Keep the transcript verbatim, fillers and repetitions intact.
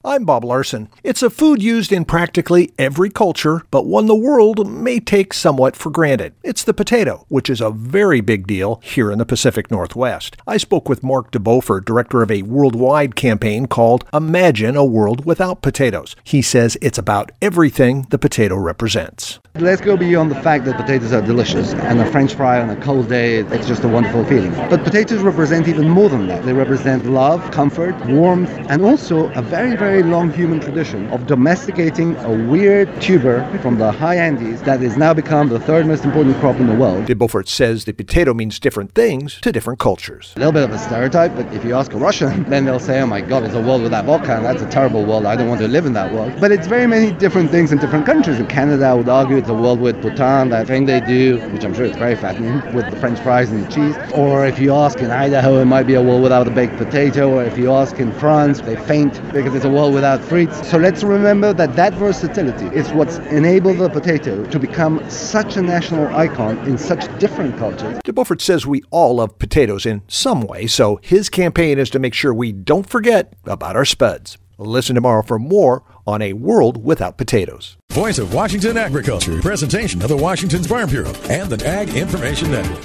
I'm Bob Larson. It's a food used in practically every culture, but one the world may take somewhat for granted. It's the potato, which is a very big deal here in the Pacific Northwest. I spoke with Mark de Beaufort, director of a worldwide campaign called Imagine a World Without Potatoes. He says it's about everything the potato represents. Let's go beyond the fact that potatoes are delicious, and a French fry on a cold day, it's just a wonderful feeling. But potatoes represent even more than that. They represent love, comfort, warmth, and also a very, very long human tradition of domesticating a weird tuber from the high Andes that has now become the third most important crop in the world. De Beaufort says the potato means different things to different cultures. A little bit of a stereotype, but if you ask a Russian, then they'll say, oh my God, it's a world without vodka, and that's a terrible world. I don't want to live in that world. But it's very many different things in different countries. In Canada, I would argue it's a world with poutine, that thing they do, which I'm sure is very fattening, with the French fries and the cheese. Or if you ask in Idaho, it might be a world without a baked potato. Or if you ask in France, they faint because it's a world without frites. So let's remember that that versatility is what's enabled the potato to become such a national icon in such different cultures. De Beaufort says we all love potatoes in some way, so his campaign is to make sure we don't forget about our spuds. Listen tomorrow for more on A World Without Potatoes. Voice of Washington Agriculture, presentation of the Washington Farm Bureau and the Ag Information Network.